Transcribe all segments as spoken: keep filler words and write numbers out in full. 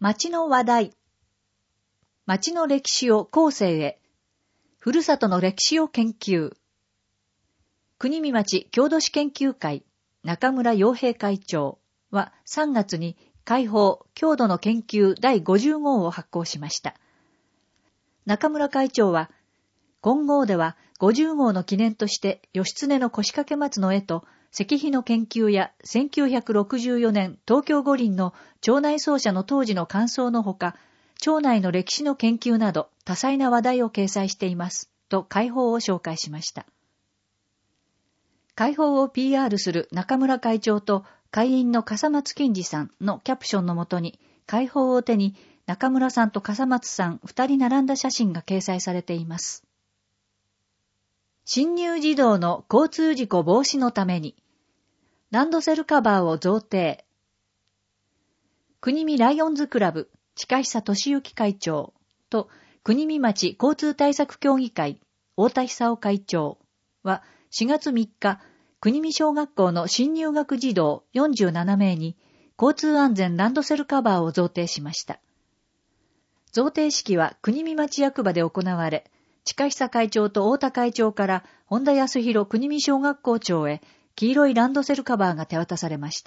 町の話題。町の歴史を後世へ。ふるさとの歴史を研究。国見町郷土史研究会中村洋平会長はさんがつに開放郷土の研究だいごじゅう号を発行しました。中村会長は、今号ではごじゅう号の記念として義経の腰掛松の絵と石碑の研究やせんきゅうひゃくろくじゅうよねん東京五輪の町内奏者の当時の感想のほか、町内の歴史の研究など多彩な話題を掲載していますと開放を紹介しました。開放を ピーアール する中村会長と会員の笠松金次さんのキャプションのもとに、開放を手に中村さんと笠松さん二人並んだ写真が掲載されています。新入児童の交通事故防止のために、ランドセルカバーを贈呈。国見ライオンズクラブ近久俊之会長と国見町交通対策協議会太田久夫会長はしがつみっか、国見小学校の新入学児童よんじゅうななめいに交通安全ランドセルカバーを贈呈しました。贈呈式は国見町役場で行われ、近久会長と太田会長から本田康弘国見小学校長へ黄色いランドセルカバーが手渡されました。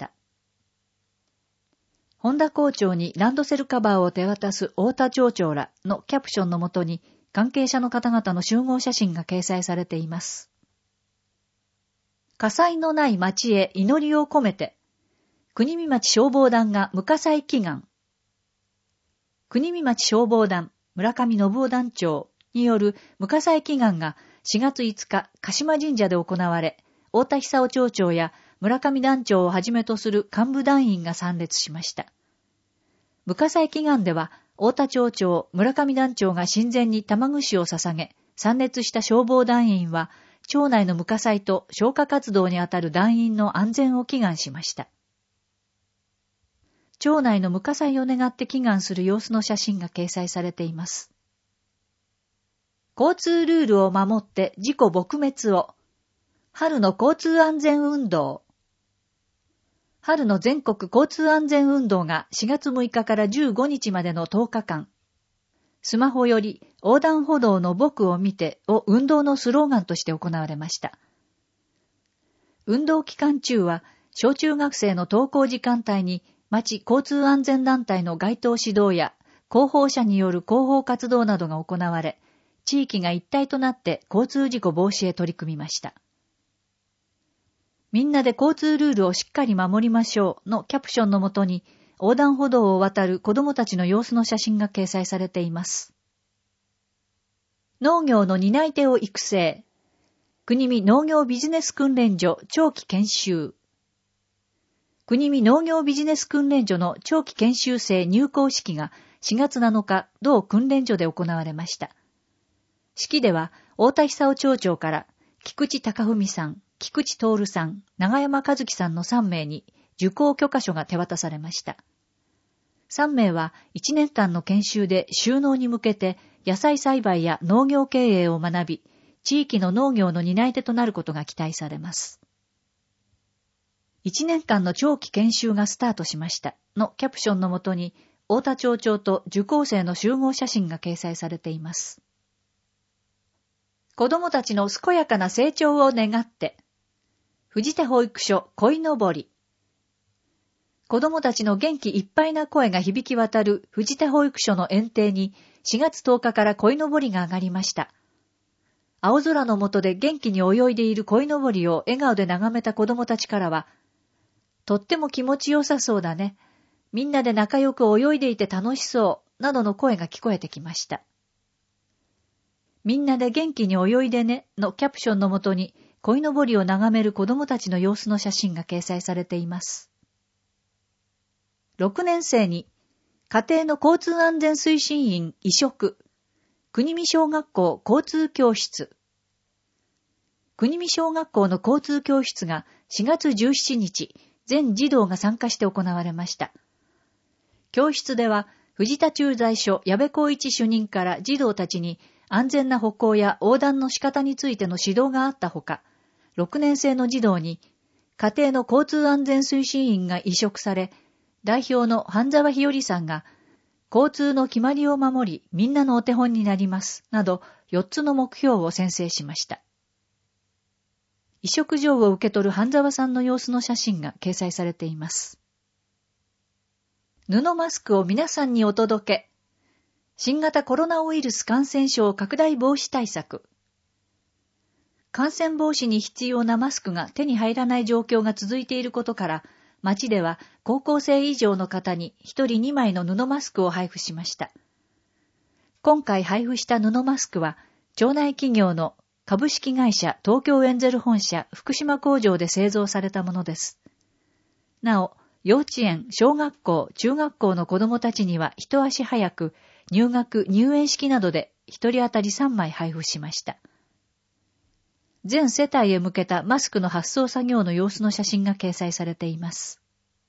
本田校長にランドセルカバーを手渡す太田町長らのキャプションのもとに、関係者の方々の集合写真が掲載されています。火災のない町へ祈りを込めて、国見町消防団が無火災祈願。国見町消防団村上信夫団長による無火災祈願がしがついつか鹿島神社で行われ、太田久夫町長や村上団長をはじめとする幹部団員が参列しました。無火災祈願では、太田町長、村上団長が神前に玉串を捧げ、参列した消防団員は、町内の無火災と消火活動にあたる団員の安全を祈願しました。町内の無火災を願って祈願する様子の写真が掲載されています。交通ルールを守って事故撲滅を。春の交通安全運動。春の全国交通安全運動がしがつむいかからじゅうごにちまでのとおかかん。スマホより横断歩道の僕を見てを運動のスローガンとして行われました。運動期間中は小中学生の登校時間帯に町交通安全団体の街頭指導や広報者による広報活動などが行われ、地域が一体となって交通事故防止へ取り組みました。みんなで交通ルールをしっかり守りましょうのキャプションのもとに、横断歩道を渡る子どもたちの様子の写真が掲載されています。農業の担い手を育成。国見農業ビジネス訓練所長期研修。国見農業ビジネス訓練所の長期研修生入校式がしがつなのか、同訓練所で行われました。式では、太田久夫町長から、菊池隆文さん、菊池徹さん、長山和樹さんのさんめいに受講許可書が手渡されました。さんめいはいちねんかんの研修で就農に向けて野菜栽培や農業経営を学び、地域の農業の担い手となることが期待されます。いちねんかんの長期研修がスタートしましたのキャプションのもとに、太田町長と受講生の集合写真が掲載されています。子どもたちの健やかな成長を願って、藤田保育所鯉のぼり。子どもたちの元気いっぱいな声が響き渡る藤田保育所の園庭にしがつとおかから鯉のぼりが上がりました。青空の下で元気に泳いでいる鯉のぼりを笑顔で眺めた子どもたちからは、とっても気持ちよさそうだね。みんなで仲良く泳いでいて楽しそう。などの声が聞こえてきました。みんなで元気に泳いでねのキャプションのもとに、鯉のぼりを眺める子どもたちの様子の写真が掲載されています。ろくねんせいに家庭の交通安全推進員委嘱。国見小学校交通教室。国見小学校の交通教室がしがつじゅうしちにち、全児童が参加して行われました。教室では藤田駐在所矢部光一主任から児童たちに安全な歩行や横断の仕方についての指導があったほか、ろくねんせいの児童に家庭の交通安全推進員が委嘱され、代表の半沢日和さんが交通の決まりを守り、みんなのお手本になります、などよっつの目標を宣誓しました。委嘱状を受け取る半沢さんの様子の写真が掲載されています。布マスクを皆さんにお届け。新型コロナウイルス感染症拡大防止対策。感染防止に必要なマスクが手に入らない状況が続いていることから、町では高校生以上の方にひとりにまいの布マスクを配布しました。今回配布した布マスクは、町内企業の株式会社東京エンゼル本社福島工場で製造されたものです。なお、幼稚園、小学校、中学校の子どもたちには一足早く入学、入園式などで一人当たりさんまい配布しました。全世帯へ向けたマスクの発送作業の様子の写真が掲載されています。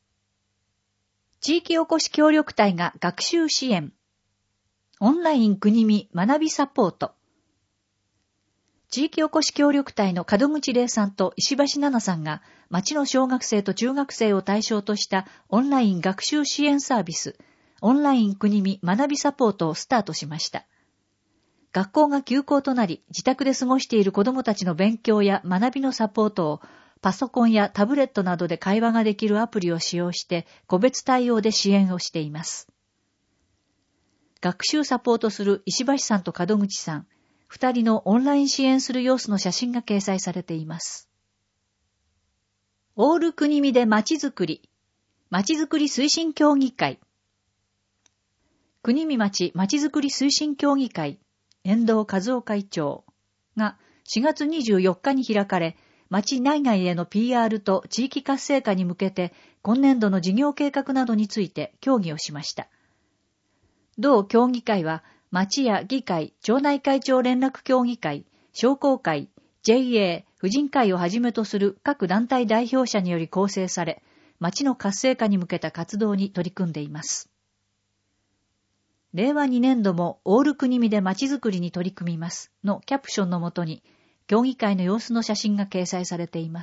地域おこし協力隊が学習支援。オンライン国見学びサポート。地域おこし協力隊の門口玲さんと石橋奈々さんが町の小学生と中学生を対象としたオンライン学習支援サービス、オンライン国見学びサポートをスタートしました。学校が休校となり、自宅で過ごしている子どもたちの勉強や学びのサポートをパソコンやタブレットなどで会話ができるアプリを使用して個別対応で支援をしています。学習サポートする石橋さんと門口さん、二人のオンライン支援する様子の写真が掲載されています。オール国見でまちづくり、まちづくり推進協議会。国見町まちづくり推進協議会、遠藤和夫会長がしがつにじゅうよっかに開かれ、町内外への ピーアール と地域活性化に向けて今年度の事業計画などについて協議をしました。同協議会は、町や議会、町内会長連絡協議会、商工会、ジェイエー、婦人会をはじめとする各団体代表者により構成され、町の活性化に向けた活動に取り組んでいます。れいわにねんどもオール国見で町づくりに取り組みますのキャプションのもとに、協議会の様子の写真が掲載されています。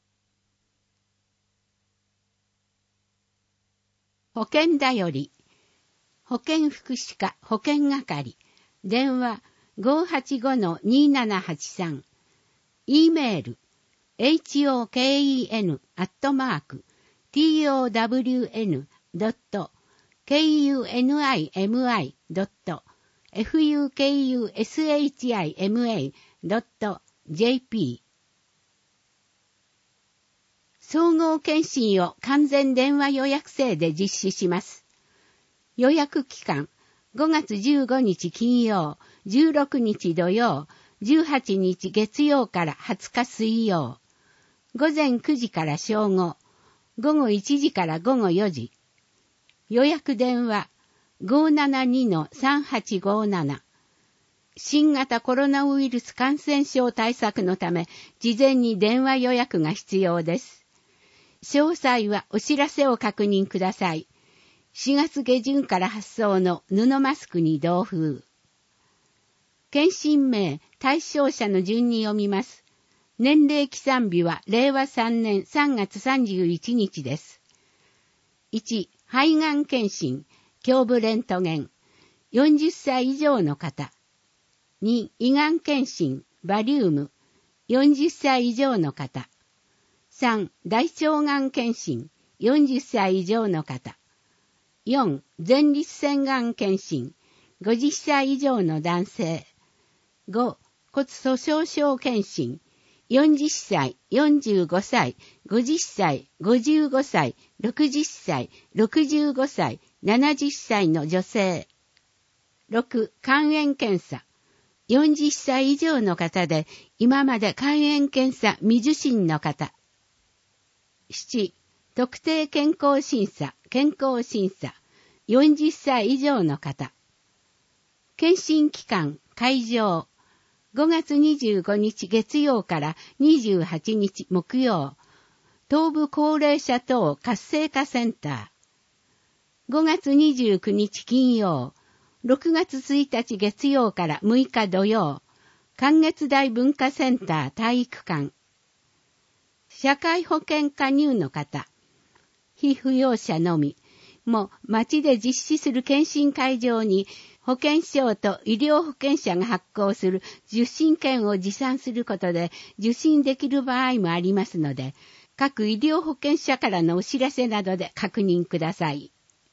保健だより。保健福祉課保健係。電話 ごーはちごのにーななはちさん。e メール ホケン アットマーク トウン ドット ケーユーエヌアイエムアイ ドット ファクシマ ドット ジェーピー。総合検診を完全電話予約制で実施します。予約期間、ごがつじゅうごにち金曜、じゅうろくにち土曜、じゅうはちにち月曜からはつか水曜。午前くじから正午、午後いちじから午後よじ。予約電話 ごーななにのさんはちごーなな。新型コロナウイルス感染症対策のため、事前に電話予約が必要です。詳細はお知らせを確認ください。しがつげじゅんから発送の布マスクに同封。検診名、対象者の順に読みます。年齢起算日はれいわさんねんさんがつさんじゅういちにちです。いち、肺がん検診、胸部レントゲン、よんじゅっさい以上の方。に、胃がん検診、バリウム、よんじゅっさい以上の方。さん、大腸がん検診、よんじゅっさい以上の方。よん、前立腺がん検診、ごじゅっさい以上の男性。ご、骨粗鬆症検診、よんじゅっさい、よんじゅうごさい、ごじゅっさい、ごじゅうごさい、ろくじゅっさい、ろくじゅうごさい、ななじゅっさいの女性。ろく、肝炎検査。よんじゅっさい以上の方で、今まで肝炎検査未受診の方。なな、特定健康審査、健康審査。よんじゅっさい以上の方。検診期間、会場。ごがつにじゅうごにち月曜からにじゅうはちにち木曜。東部高齢者等活性化センター。ごがつにじゅうくにち金曜。ろくがつついたち月曜からむいか土曜。関月大文化センター体育館。社会保険加入の方。被扶養者のみ。 も町で実施する検診会場に保険証と医療保険者が発行する受診券を持参することで受診できる場合もありますので、各医療保険者からのお知らせなどで確認ください。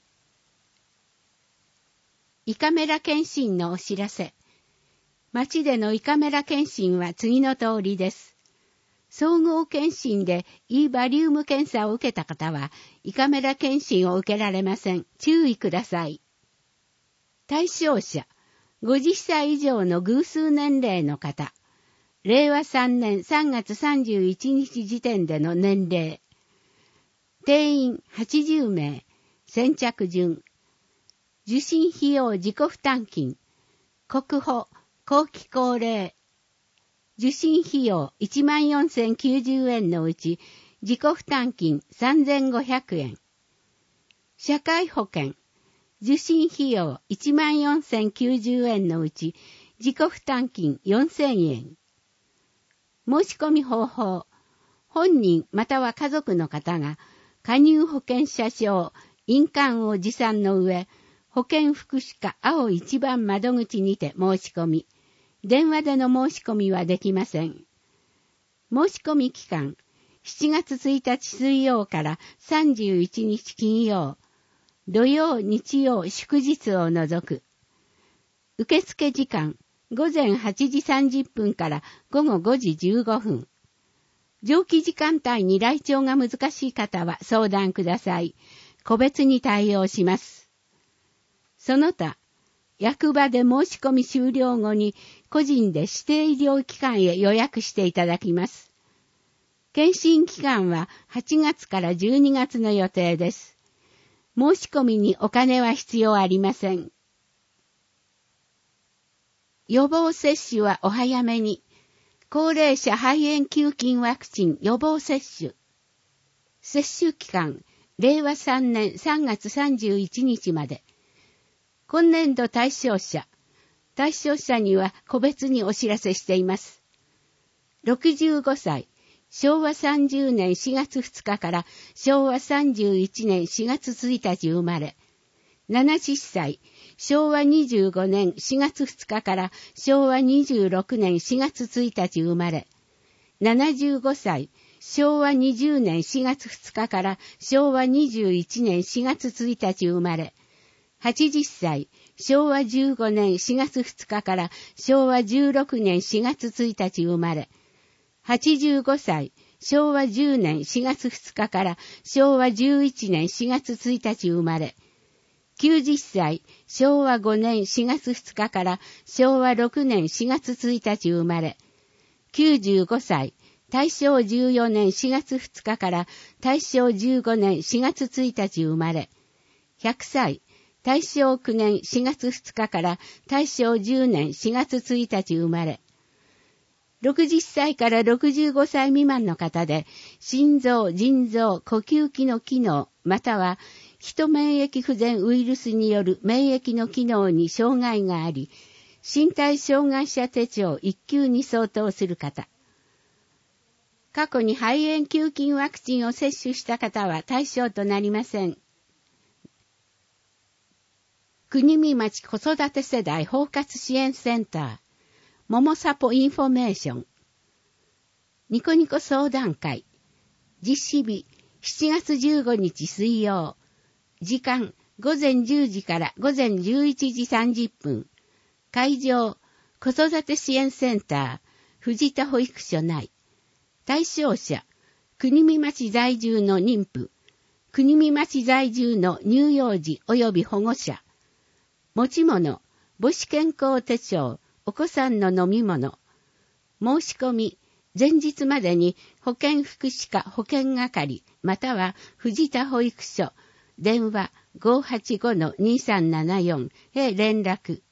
胃カメラ検診のお知らせ。町での胃カメラ検診は次の通りです。総合検診で胃バリウム検査を受けた方は、胃カメラ検診を受けられません。注意ください。対象者、ごじゅっさい以上の偶数年齢の方。れいわさんねんさんがつさんじゅういちにち時点での年齢。定員はちじゅうめい。先着順。受診費用自己負担金。国保、後期高齢。受診費用いちまんよんせんきゅうじゅうえんのうち、自己負担金さんぜんごひゃくえん。社会保険。受診費用いちまんよんせんきゅうじゅうえんのうち、自己負担金よんせんえん。申し込み方法。本人または家族の方が、加入保険者証、印鑑を持参の上、保健福祉課青一番窓口にて申し込み、電話での申し込みはできません。申し込み期間、しちがつついたち水曜からさんじゅういちにち金曜、土曜、日曜、祝日を除く。受付時間、ごぜんはちじさんじゅっぷんからごごごじじゅうごふん。上記時間帯に来庁が難しい方は相談ください。個別に対応します。その他、役場で申し込み終了後に個人で指定医療機関へ予約していただきます。検診期間ははちがつからじゅうにがつの予定です。申し込みにお金は必要ありません。予防接種はお早めに。高齢者肺炎球菌ワクチン予防接種。接種期間、れいわさんねんさんがつさんじゅういちにちまで。今年度対象者。対象者には個別にお知らせしています。ろくじゅうごさい、しょうわさんじゅうねんしがつふつかからしょうわさんじゅういちねんしがつついたち生まれ。ななじゅっさい、しょうわにじゅうごねんしがつふつかからしょうわにじゅうろくねんしがつついたち生まれ。ななじゅうごさい、しょうわにじゅうねんしがつふつかからしょうわにじゅういちねんしがつついたち生まれ。はちじゅっさい、しょうわじゅうごねんしがつふつかからしょうわじゅうろくねんしがつついたち生まれ。はちじゅうごさい、しょうわじゅうねんしがつふつかからしょうわじゅういちねんしがつついたち生まれ。きゅうじゅっさい、しょうわごねんしがつふつかからしょうわろくねんしがつついたち生まれ。きゅうじゅうごさい、たいしょうじゅうよねんしがつふつかからたいしょうじゅうごねんしがつついたち生まれ。ひゃくさい、たいしょうきゅうねんしがつふつかからたいしょうじゅうねんしがつついたち生まれ。ろくじゅっさいからろくじゅうごさい未満の方で、心臓、腎臓、呼吸器の機能、または、ヒト免疫不全ウイルスによる免疫の機能に障害があり、身体障害者手帳いっきゅうに相当する方。過去に肺炎球菌ワクチンを接種した方は対象となりません。国見町子育て世代包括支援センター、ももさぽインフォメーション。ニコニコ相談会。実施日、しちがつじゅうごにち水曜。時間、ごぜんじゅうじからごぜんじゅういちじさんじゅっぷん。会場、子育て支援センター、藤田保育所内。対象者、国見町在住の妊婦、国見町在住の乳幼児及び保護者。持ち物、母子健康手帳、お子さんの飲み物。申し込み、前日までに保健福祉課保健係、または藤田保育所、電話 ごーはちごのにさんななよん へ連絡。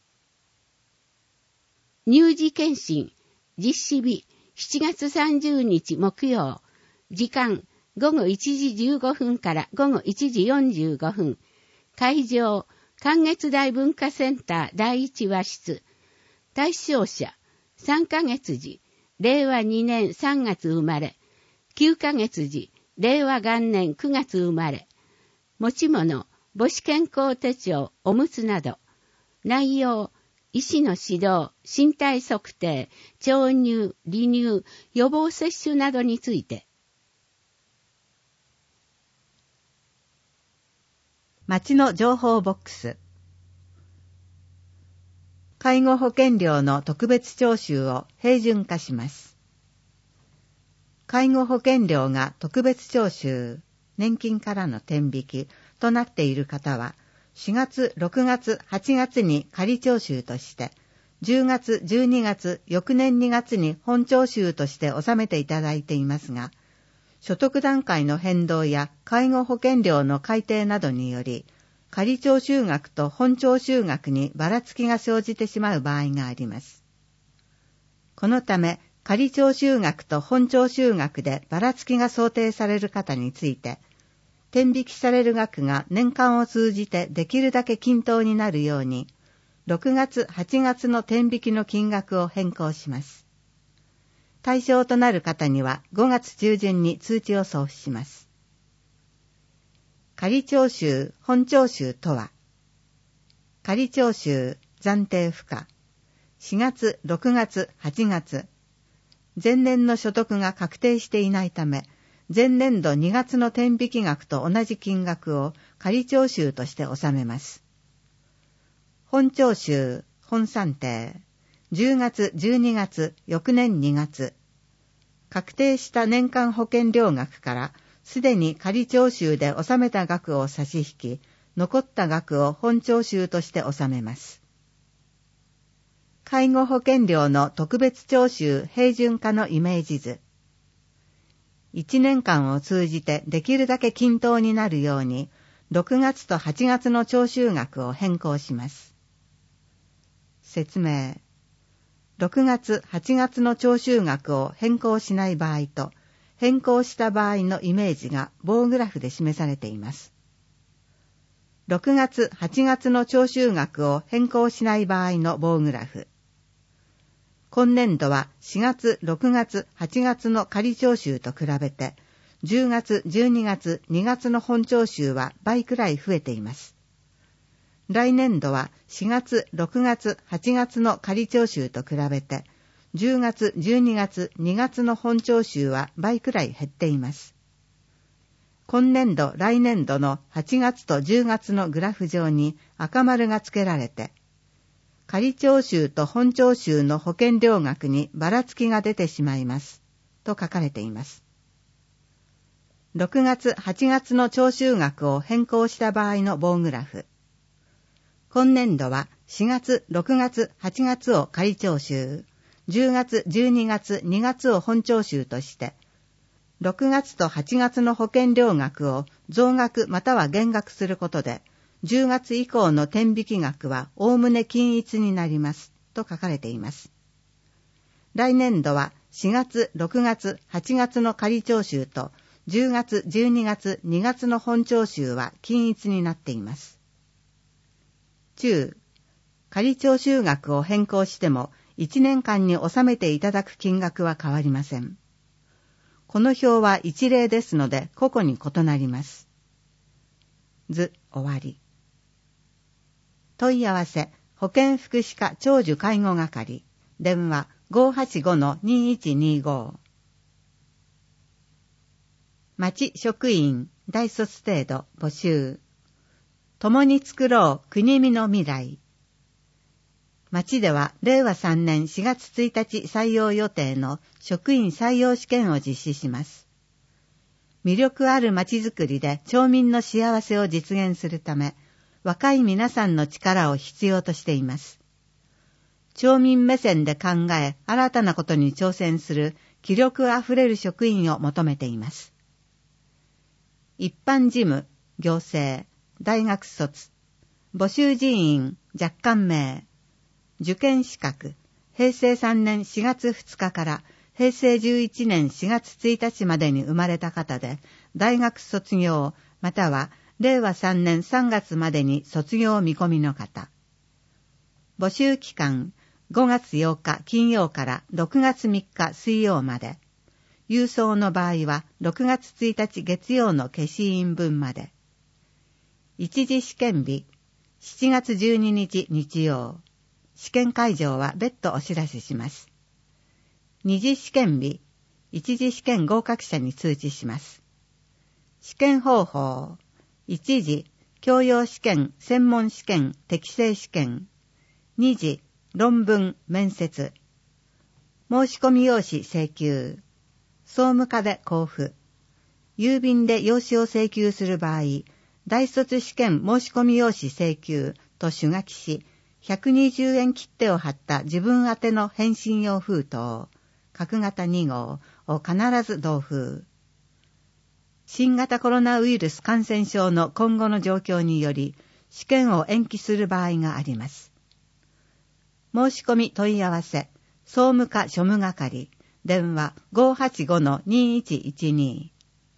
乳児検診、実施日、しちがつさんじゅうにち木曜。時間、ごごいちじじゅうごふんからごごいちじよんじゅうごふん。会場、関越大文化センターだいいちわ室。対象者、さんかげつじ、れいわにねんさんがつ生まれ。きゅうかげつじ、れいわ元年くがつ生まれ。持ち物、 母子健康手帳、おむつなど、内容、医師の指導、身体測定、調乳、離乳、予防接種などについて。 町の情報ボックス。介護保険料の特別徴収を平準化します。介護保険料が特別徴収、年金からの天引きとなっている方は、しがつ、ろくがつ、はちがつに仮徴収として、じゅうがつ、じゅうにがつ、翌年にがつに本徴収として納めていただいていますが、所得段階の変動や介護保険料の改定などにより、仮徴収額と本徴収額にばらつきが生じてしまう場合があります。このため、仮徴収額と本徴収額でばらつきが想定される方について、天引きされる額が年間を通じてできるだけ均等になるように、ろくがつ、はちがつの天引きの金額を変更します。対象となる方にはごがつ中旬に通知を送付します。仮徴収、本徴収とは、仮徴収、暫定付加、しがつ、ろくがつ、はちがつ、前年の所得が確定していないため、前年度にがつの天引き額と同じ金額を仮徴収として納めます。本徴収、本算定、じゅうがつ、じゅうにがつ、翌年にがつ、確定した年間保険料額からすでに仮徴収で納めた額を差し引き、残った額を本徴収として納めます。介護保険料の特別徴収平準化のイメージ図。いちねんかんを通じてできるだけ均等になるように、ろくがつとはちがつの徴収額を変更します。説明。ろくがつ、はちがつの徴収額を変更しない場合と、変更した場合のイメージが棒グラフで示されています。ろくがつ、はちがつの徴収額を変更しない場合の棒グラフ。今年度はしがつ、ろくがつ、はちがつの仮徴収と比べて、じゅうがつ、じゅうにがつ、にがつの本徴収は倍くらい増えています。来年度はしがつ、ろくがつ、はちがつの仮徴収と比べて、じゅうがつ、じゅうにがつ、にがつの本徴収は倍くらい減っています。今年度、来年度のはちがつとじゅうがつのグラフ上に赤丸が付けられて、仮徴収と本徴収の保険料額にばらつきが出てしまいます、と書かれています。ろくがつ、はちがつの徴収額を変更した場合の棒グラフ。今年度はしがつ、ろくがつ、はちがつを仮徴収、じゅうがつ、じゅうにがつ、にがつを本徴収として、ろくがつとはちがつの保険料額を増額または減額することで、じゅうがつ以降の天引き額はおおむね均一になります、と書かれています。来年度はしがつ、ろくがつ、はちがつの仮徴収とじゅうがつ、じゅうにがつ、にがつの本徴収は均一になっています。中、仮徴収額を変更してもいちねんかんに納めていただく金額は変わりません。この表は一例ですので個々に異なります。図終わり。問い合わせ保健福祉課長寿介護係電話 ごーはちごのにいちにーご。町職員大卒程度募集。共に作ろう国見の未来。町ではれいわさんねんしがつついたち採用予定の職員採用試験を実施します。魅力ある町づくりで町民の幸せを実現するため、若い皆さんの力を必要としています。町民目線で考え、新たなことに挑戦する気力あふれる職員を求めています。一般事務、行政、大学卒、募集人員、若干名、受験資格、へいせいさんねんしがつふつかからへいせいじゅういちねんしがつついたちまでに生まれた方で、大学卒業、またはれいわさんねんさんがつまでに卒業見込みの方。募集期間、ごがつようか金曜からろくがつみっか水曜まで。郵送の場合はろくがつついたち月曜の消印分まで。 一次試験日、しちがつじゅうににち日曜。試験会場は別途お知らせします。二次試験日、一次試験合格者に通知します。試験方法、一次、教養試験、専門試験、適正試験。二次、論文、面接。申し込み用紙請求。総務課で交付。郵便で用紙を請求する場合、大卒試験申し込み用紙請求と手書きし、ひゃくにじゅうえん切手を貼った自分宛ての返信用封筒、角型に号を必ず同封。新型コロナウイルス感染症の今後の状況により、試験を延期する場合があります。申し込み問い合わせ、総務課庶務係、電話 ごーはちごのにいちいちに。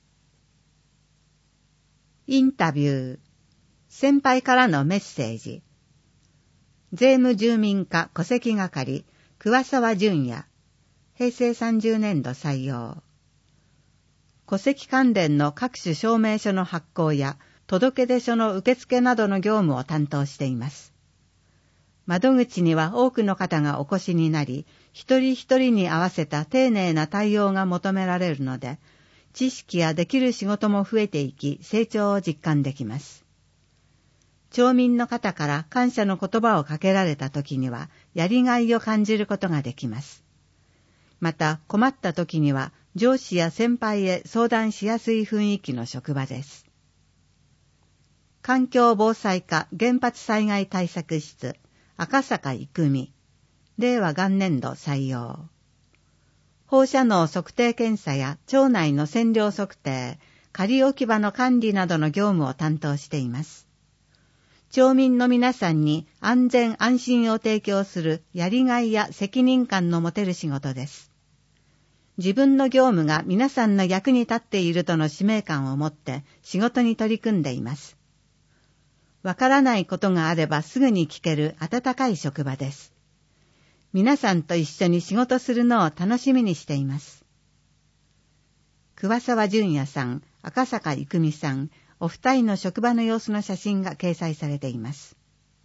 インタビュー、先輩からのメッセージ。税務住民課戸籍係、桑沢淳也、へいせいさんじゅうねんど採用。戸籍関連の各種証明書の発行や届出書の受付などの業務を担当しています。窓口には多くの方がお越しになり、一人一人に合わせた丁寧な対応が求められるので、知識やできる仕事も増えていき、成長を実感できます。町民の方から感謝の言葉をかけられた時には、やりがいを感じることができます。また、困った時には、上司や先輩へ相談しやすい雰囲気の職場です。環境防災課原発災害対策室、赤坂郁美、令和元年度採用。放射能測定検査や町内の線量測定、仮置き場の管理などの業務を担当しています。町民の皆さんに安全安心を提供するやりがいや責任感の持てる仕事です。自分の業務が皆さんの役に立っているとの使命感を持って仕事に取り組んでいます。わからないことがあればすぐに聞ける温かい職場です。皆さんと一緒に仕事するのを楽しみにしています。桑沢淳也さん、赤坂郁美さん、お二人の職場の様子の写真が掲載されています。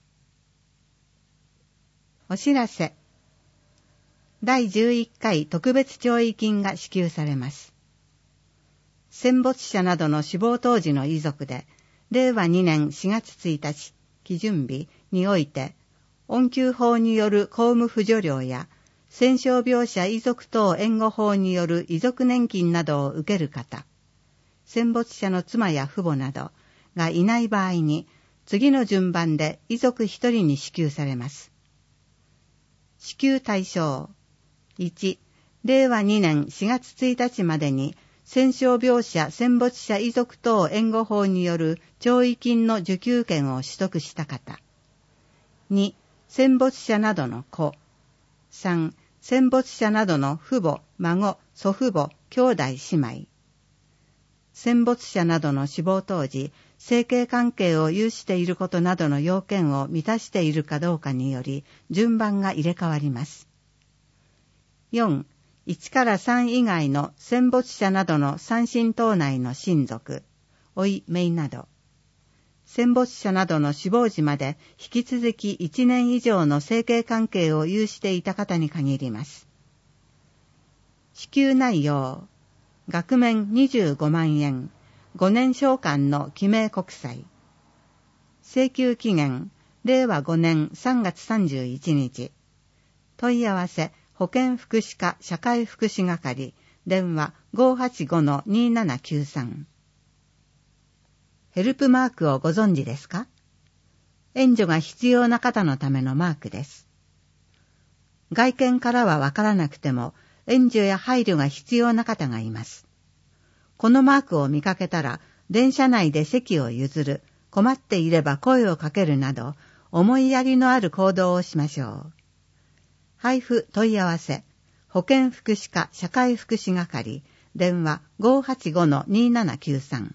お知らせ。だいじゅういっかい特別弔慰金が支給されます。戦没者などの死亡当時の遺族で、れいわにねんしがつついたち基準日において、恩給法による公務扶助料や、戦傷病者遺族等援護法による遺族年金などを受ける方、戦没者の妻や父母などがいない場合に、次の順番で遺族一人に支給されます。支給対象。いち、れいわにねんしがつついたちまでに、戦傷病者戦没者遺族等援護法による弔慰金の受給権を取得した方。に、戦没者などの子。さん、戦没者などの父母、孫、祖父母、兄弟姉妹。戦没者などの死亡当時、生計関係を有していることなどの要件を満たしているかどうかにより、順番が入れ替わります。よん、いちからさん以外の戦没者などの三親等内の親族、甥、姪など。戦没者などの死亡時まで引き続きいちねん以上の生計関係を有していた方に限ります。支給内容。額面にじゅうごまんえん、ごねん償還の記名国債。請求期限、れいわごねんさんがつさんじゅういちにち。問い合わせ、保健福祉課社会福祉係、電話 ごーはちごのにーななきゅうさん。ヘルプマークをご存知ですか？援助が必要な方のためのマークです。外見からはわからなくても、援助や配慮が必要な方がいます。このマークを見かけたら、電車内で席を譲る、困っていれば声をかけるなど、思いやりのある行動をしましょう。配布問い合わせ、保健福祉課社会福祉係、電話 ごーはちごのにーななきゅうさん。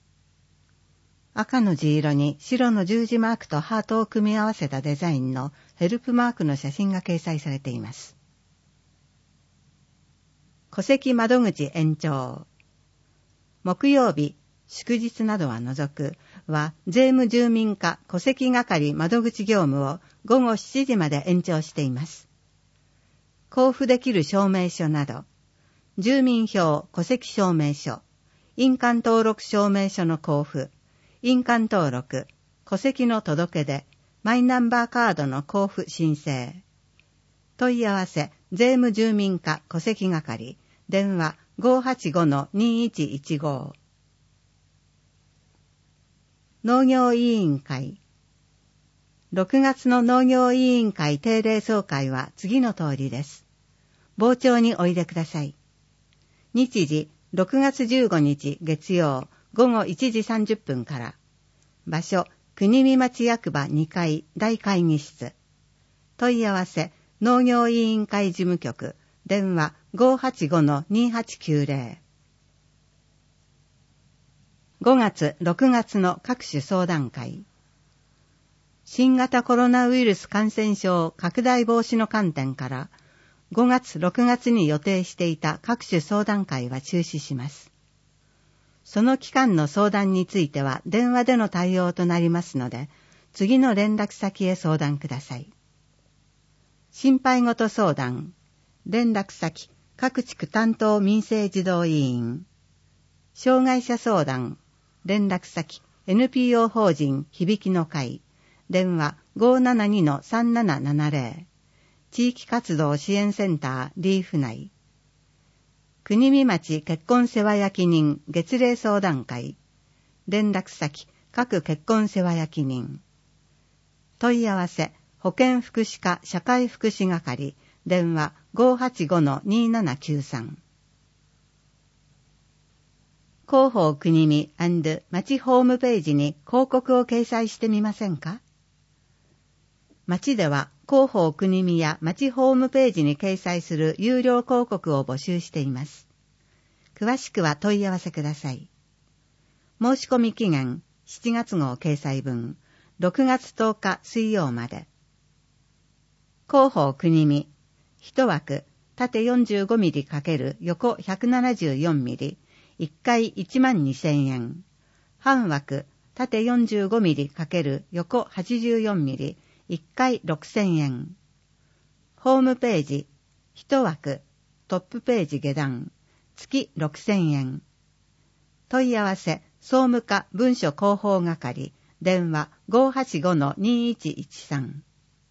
赤の地色に白の十字マークとハートを組み合わせたデザインのヘルプマークの写真が掲載されています。戸籍窓口延長。木曜日、祝日などは除く、 は税務住民課戸籍係窓口業務をごごしちじまで延長しています。交付できる証明書など、住民票戸籍証明書、印鑑登録証明書の交付、印鑑登録、戸籍の届け出、マイナンバーカードの交付申請。問い合わせ、税務住民課戸籍係、電話 ごーはちごのにいちいちご。農業委員会。ろくがつの農業委員会定例総会は次の通りです。傍聴においでください。日時、ろくがつじゅうごにち月曜ごごいちじさんじゅっぷんから。場所、国見町役場にかい大会議室。問い合わせ、農業委員会事務局、電話 ごーはちごのにはちきゅうぜろ。ごがつ、ろくがつの各種相談会。新型コロナウイルス感染症拡大防止の観点から、ごがつ、ろくがつに予定していた各種相談会は中止します。その期間の相談については電話での対応となりますので、次の連絡先へ相談ください。心配事相談、連絡先、各地区担当民生児童委員。障害者相談、連絡先、エヌピーオー 法人響きの会、電話 ごーななにのさんななななぜろ。地域活動支援センターリーフ内。国見町結婚世話焼人月例相談会。連絡先、各結婚世話焼人。問い合わせ、保健福祉課社会福祉係。電話 ごーはちごのにーななきゅうさん。広報国見&町ホームページに広告を掲載してみませんか？町では広報国見や町ホームページに掲載する有料広告を募集しています。詳しくは問い合わせください。申し込み期限しちがつ号掲載分ろくがつとおか水曜まで。広報国見一枠縦 よんじゅうごミリ× 横 ひゃくななじゅうよんミリ、いっかいいちまんにせんえん。半枠縦 よんじゅうごミリ× 横 はちじゅうよんミリ、いっかいろくせんえん。ホームページ、一枠、トップページ下段、月ろくせんえん。問い合わせ、総務課文書広報係、電話 ごーはちごのにいちいちさん。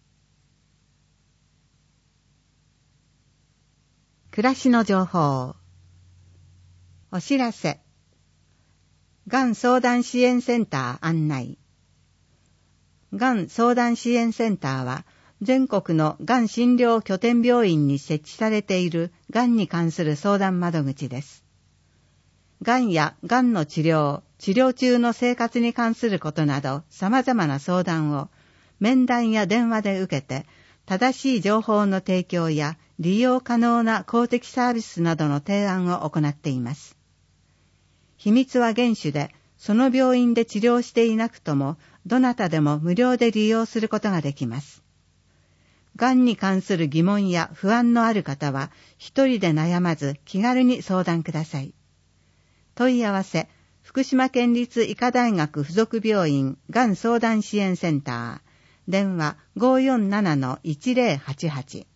暮らしの情報。お知らせ。がん相談支援センター案内。がん相談支援センターは、全国のがん診療拠点病院に設置されているがんに関する相談窓口です。がんやがんの治療、治療中の生活に関することなど様々な相談を面談や電話で受けて、正しい情報の提供や利用可能な公的サービスなどの提案を行っています。秘密は厳守で、その病院で治療していなくとも、どなたでも無料で利用することができます。がんに関する疑問や不安のある方は、一人で悩まず気軽に相談ください。問い合わせ、福島県立医科大学附属病院がん相談支援センター。電話 ごーよんななのいちぜろはちはち。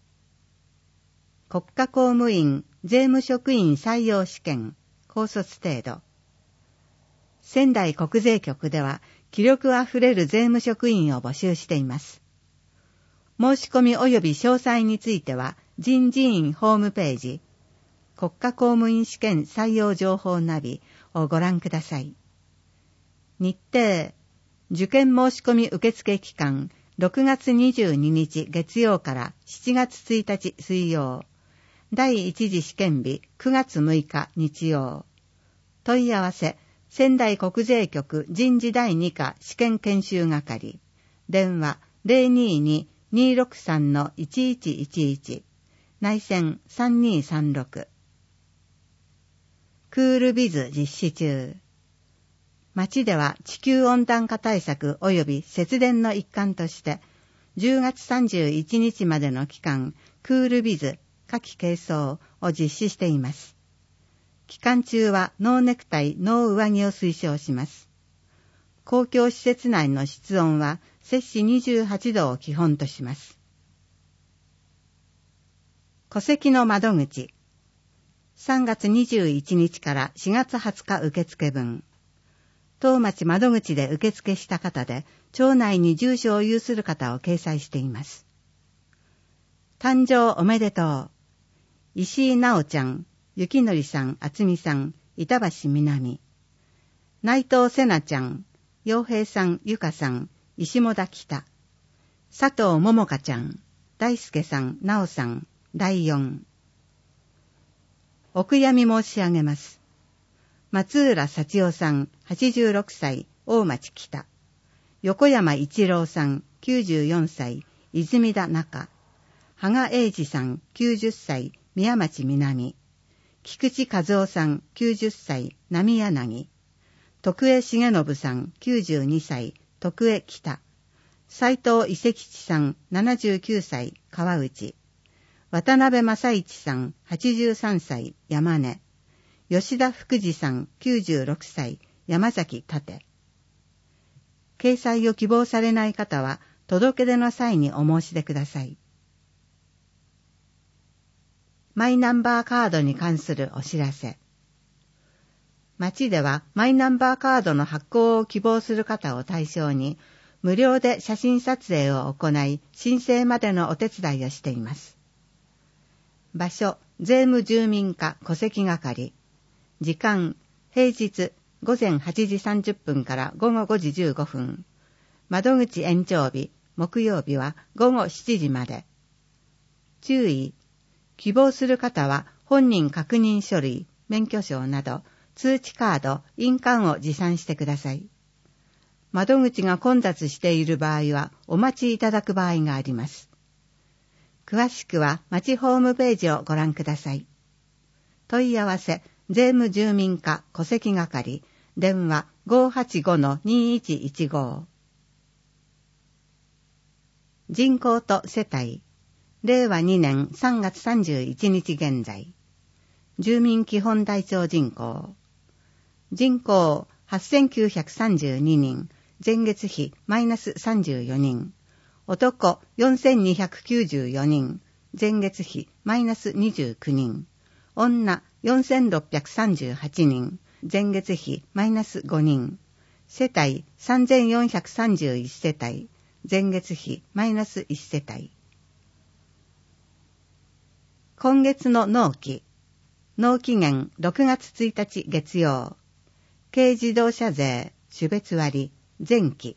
国家公務員税務職員採用試験、高卒程度。仙台国税局では、気力あふれる税務職員を募集しています。申し込み及び詳細については、人事院ホームページ、国家公務員試験採用情報ナビをご覧ください。日程、受験申し込み受付期間、ろくがつにじゅうににち月曜からしちがつついたち水曜。第一次試験日くがつむいか日曜。問い合わせ、仙台国税局人事だいに課試験研修係。電話 ゼロにーにーにーろくさんのいちいちいちいち。内線さんにーさんろく。クールビズ実施中。町では地球温暖化対策及び節電の一環として、じゅうがつさんじゅういちにちまでの期間、クールビズ、夏季軽装を実施しています。期間中はノーネクタイ、ノー上着を推奨します。 公共施設内の室温は摂氏にじゅうはちどを基本とします。戸籍の窓口。さんがつにじゅういちにちからしがつはつか受付分。当町窓口で受付した方で、町内に住所を有する方を掲載しています。誕生おめでとう。石井直ちゃん、雪則さん、厚美さん、板橋南。内藤瀬奈ちゃん、洋平さん、ゆかさん、石母田北。佐藤桃香ちゃん、大輔さん、直さん、だいよん。お悔やみ申し上げます。松浦幸代さん、はちじゅうろくさい、大町北。横山一郎さん、きゅうじゅうよんさい、泉田中。羽賀英二さん、きゅうじゅっさい、宮町南。菊池和夫さん、きゅうじゅっさい、浪柳。徳江重信さん、きゅうじゅうにさい、徳江北。斉藤伊勢吉さん、ななじゅうきゅうさい、川内。渡辺正一さん、はちじゅうさんさい、山根。吉田福次さん、きゅうじゅうろくさい、山崎立。掲載を希望されない方は、届け出の際にお申し出ください。マイナンバーカードに関するお知らせ。町ではマイナンバーカードの発行を希望する方を対象に、無料で写真撮影を行い、申請までのお手伝いをしています。場所、税務住民課戸籍係。時間、平日ごぜんはちじさんじゅっぷんからごごごじじゅうごふん。窓口延長日、木曜日はごごしちじまで。注意。希望する方は本人確認書類、免許証など通知カード、印鑑を持参してください。窓口が混雑している場合はお待ちいただく場合があります。詳しくは町ホームページをご覧ください。問い合わせ、税務住民課戸籍係、電話 ごーはちごのにーいちいちご。人口と世帯。れいわにねんさんがつさんじゅういちにち現在。住民基本台帳人口。人口はっせんきゅうひゃくさんじゅうににん。前月比マイナスさんじゅうよにん。男よんせんにひゃくきゅうじゅうよにん。前月比マイナスにじゅうきゅうにん。女よんせんろっぴゃくさんじゅうはちにん。前月比マイナスごにん。世帯さんぜんよんひゃくさんじゅういち世帯。前月比マイナスいち世帯。今月の納期。納期限ろくがつついたち月曜。軽自動車税、種別割、前期。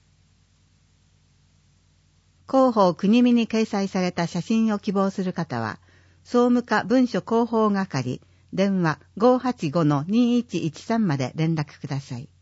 広報国見に掲載された写真を希望する方は、総務課文書広報係、電話 ごーはちごのにーいちいちさん まで連絡ください。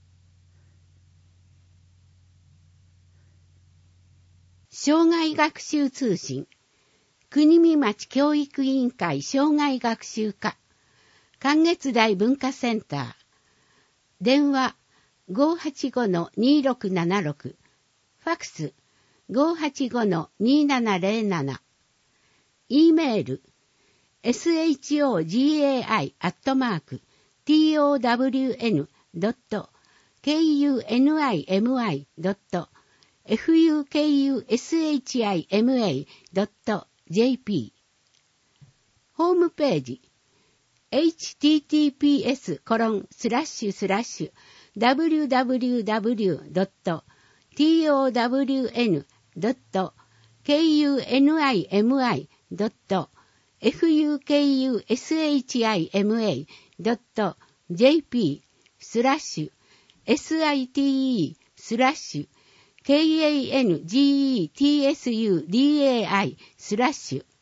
障害学習通信。国見町教育委員会障害学習課、関越台文化センター、電話 ごーはちごのにーろくななろく、ファクス ごーはちごのにーななぜろなな、E メール エスエイチオージェーアイ アットマーク ティーオーダブリューエヌ ドット ケーユーエヌアイエムアイ ドット エフユーケーユーエスエイチアイエムエー ドット ジェーピー ホームページ エイチティーティーピーエスコロンスラッシュスラッシュダブリューダブリューダブリュードットティーオーダブリューエヌドットケーユーエヌアイエムアイドットエフユーケーユーエスエイチアイエムエードットジェーピー スラッシュ エスアイティーイー スラッシュ ケーエーエヌジーイーティーエスユーディーエーアイ スラッシュ。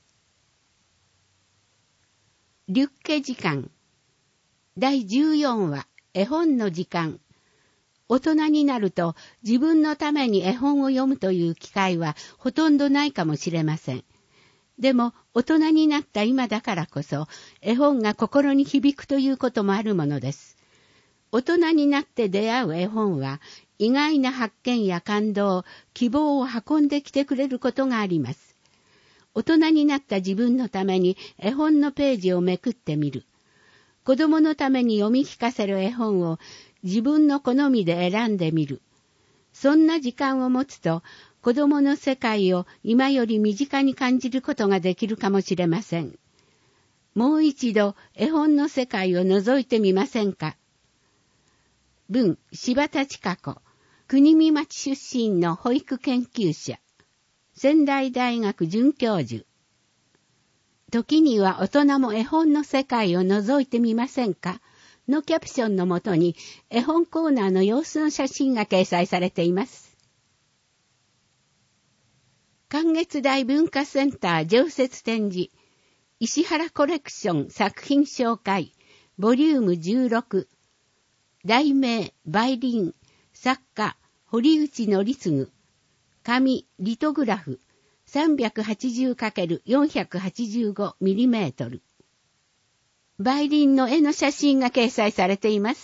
リュッケ時間。だいじゅうよんわ、絵本の時間。大人になると自分のために絵本を読むという機会はほとんどないかもしれません。でも大人になった今だからこそ絵本が心に響くということもあるものです。大人になって出会う絵本は意外な発見や感動、希望を運んできてくれることがあります。大人になった自分のために絵本のページをめくってみる。子供のために読み聞かせる絵本を自分の好みで選んでみる。 そんな時間を持つと、子供の世界を今より身近に感じることができるかもしれません。もう一度絵本の世界を覗いてみませんか。文、柴田千佳子、国見町出身の保育研究者、仙台大学准教授。時には大人も絵本の世界を覗いてみませんかのキャプションのもとに絵本コーナーの様子の写真が掲載されています。関越大文化センター常設展示、石原コレクション作品紹介、ボリュームじゅうろく、題名、梅林、作家、堀内則次、紙、リトグラフ、さんびゃくはちじゅうかけるよんひゃくはちじゅうごミリメートル。梅林の絵の写真が掲載されています。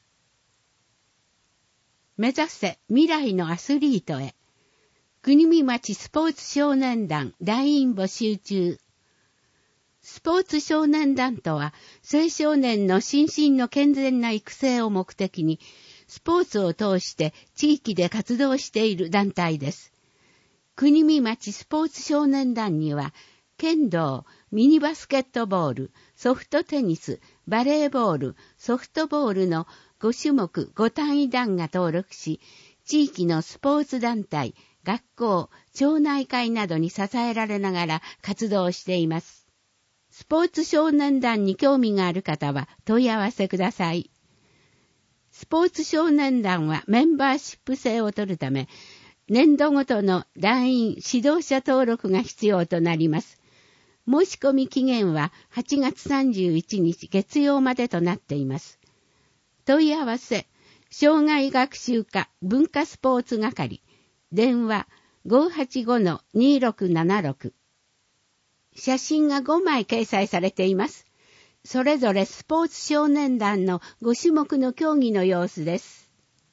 目指せ未来のアスリートへ。国見町スポーツ少年団団員募集中。スポーツ少年団とは、青少年の心身の健全な育成を目的に、スポーツを通して地域で活動している団体です。国見町スポーツ少年団には、剣道、ミニバスケットボール、ソフトテニス、バレーボール、ソフトボールのご種目ご単位団が登録し、地域のスポーツ団体、学校、町内会などに支えられながら活動しています。スポーツ少年団に興味がある方は問い合わせください。スポーツ少年団はメンバーシップ制を取るため、年度ごとの団員指導者登録が必要となります。申し込み期限ははちがつさんじゅういちにち月曜までとなっています。問い合わせ、障害学習課文化スポーツ係、電話 ごーはちごのにーろくななろく。写真がごまい掲載されています。それぞれスポーツ少年団のご種目の競技の様子です。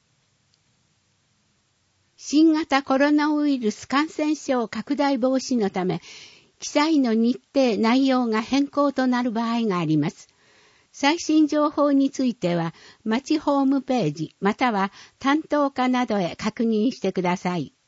新型コロナウイルス感染症拡大防止のため、記載の日程内容が変更となる場合があります。最新情報については、町ホームページまたは担当課などへ確認してください。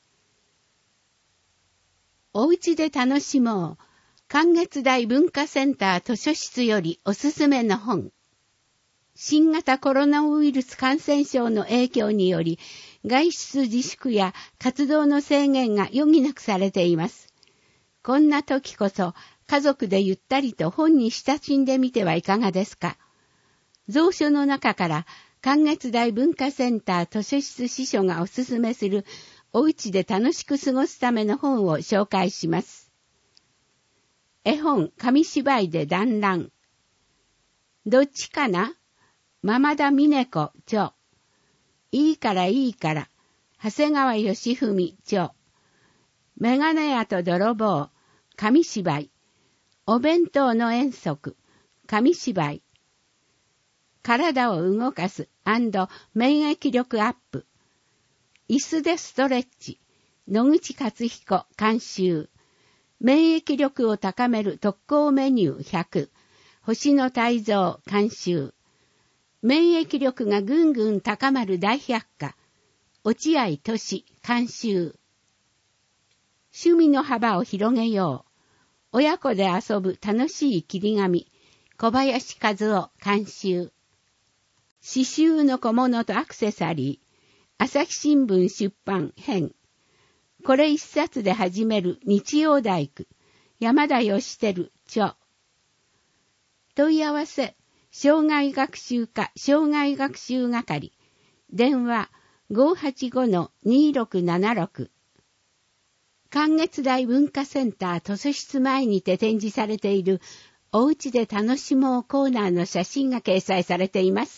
おうちで楽しもう。関越大文化センター図書室よりおすすめの本。新型コロナウイルス感染症の影響により、外出自粛や活動の制限が余儀なくされています。こんな時こそ、家族でゆったりと本に親しんでみてはいかがですか。蔵書の中から、関越大文化センター図書室司書がおすすめする、おうちで楽しく過ごすための本を紹介します。絵本、紙芝居で団らん。どっちかな？ママ田美音子著。いいからいいから。長谷川義文著。メガネ屋と泥棒。紙芝居。お弁当の遠足。紙芝居。体を動かす&免疫力アップ。椅子でストレッチ。野口克彦監修。免疫力を高める特攻メニューひゃく。星野泰造監修。免疫力がぐんぐん高まる大百科。落合俊監修。趣味の幅を広げよう。親子で遊ぶ楽しい切り紙。小林和夫監修。刺繍の小物とアクセサリー。朝日新聞出版編。これ一冊で始める日曜大工。山田義輝著。問い合わせ、障害学習課障害学習係。電話 ごーはちごのにーろくななろく。関越大文化センター図書室前にて展示されているおうちで楽しもうコーナーの写真が掲載されています。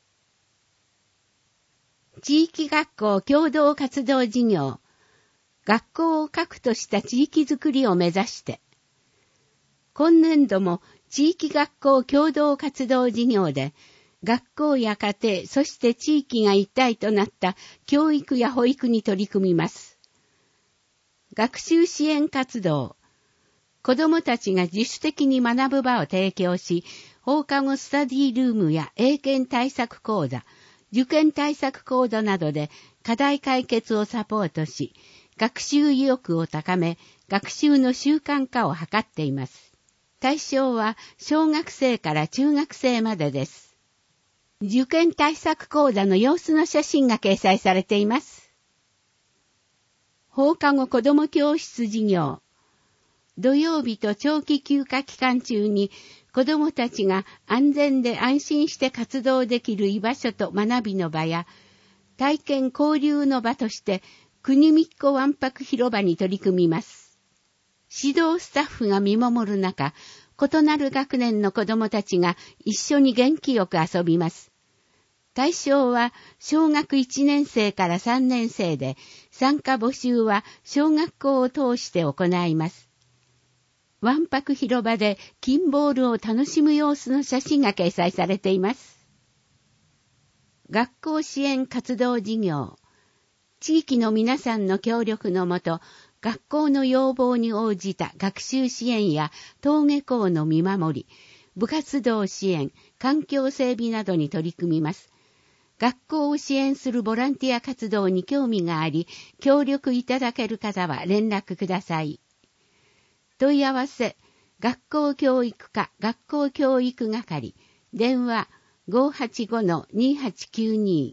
地域学校共同活動事業。学校を核とした地域づくりを目指して。今年度も地域学校共同活動事業で、学校や家庭、そして地域が一体となった教育や保育に取り組みます。学習支援活動。子どもたちが自主的に学ぶ場を提供し、放課後スタディルームや英検対策講座、 受験対策講座などで課題解決をサポートし、学習意欲を高め、学習の習慣化を図っています。対象は小学生から中学生までです。受験対策講座の様子の写真が掲載されています。放課後子ども教室事業。土曜日と長期休暇期間中に子どもたちが安全で安心して活動できる居場所と学びの場や、体験交流の場として国みっこわんぱく広場に取り組みます。指導スタッフが見守る中、異なる学年の子どもたちが一緒に元気よく遊びます。対象は小学いちねん生からさんねん生で、参加募集は小学校を通して行います。わんぱく広場で金ボールを楽しむ様子の写真が掲載されています。学校支援活動事業。地域の皆さんの協力のもと、学校の要望に応じた学習支援や登下校の見守り、部活動支援、環境整備などに取り組みます。学校を支援するボランティア活動に興味があり、協力いただける方は連絡ください。問い合わせ、学校教育課学校教育係、電話 ごーはちごのにーはちきゅうに。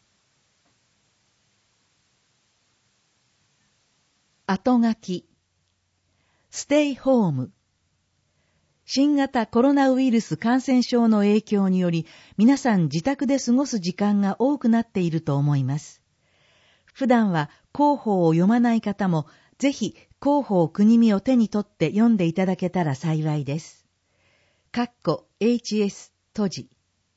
後書き。ステイホーム。新型コロナウイルス感染症の影響により、皆さん自宅で過ごす時間が多くなっていると思います。普段は広報を読まない方も、ぜひ広報国見を手に取って読んでいただけたら幸いです。かっこ エイチエス 閉じ。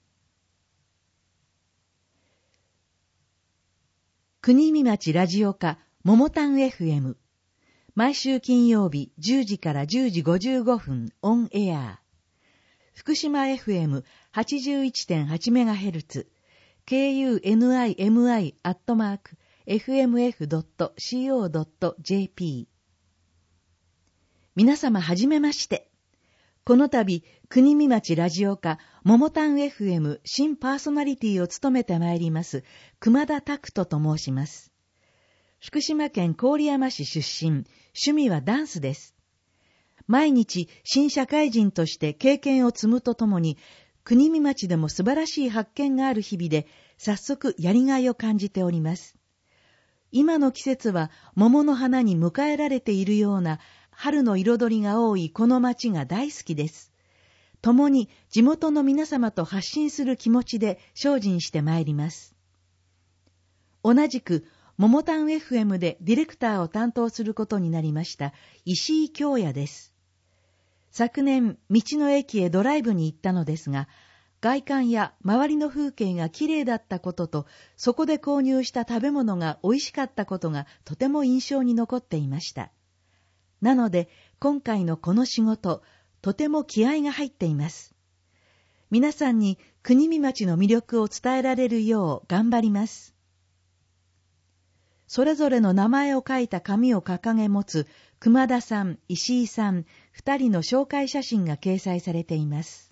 国見町ラジオ課ももたん エフエム。毎週金曜日じゅうじからじゅうじごじゅうごふんオンエア。福島 エフエムはちじゅういってんはちメガヘルツ ケーユーエヌアイエムアイ アットマーク エフエムエフドットシーオードットジェーピー。皆様はじめまして。この度、国見町ラジオ課ももたん エフエム 新パーソナリティを務めてまいります、熊田拓人と申します。福島県郡山市出身、趣味はダンスです。毎日新社会人として経験を積むとともに、国見町でも素晴らしい発見がある日々で、早速やりがいを感じております。今の季節は桃の花に迎えられているような春の彩りが多いこの町が大好きです。共に地元の皆様と発信する気持ちで精進してまいります。同じく、ももたん エフエム でディレクターを担当することになりました石井京也です。昨年、道の駅へドライブに行ったのですが、外観や周りの風景がきれいだったことと、そこで購入した食べ物が美味しかったことがとても印象に残っていました。なので、今回のこの仕事、とても気合が入っています。皆さんに国見町の魅力を伝えられるよう頑張ります。それぞれの名前を書いた紙を掲げ持つ熊田さん、石井さん、二人の紹介写真が掲載されています。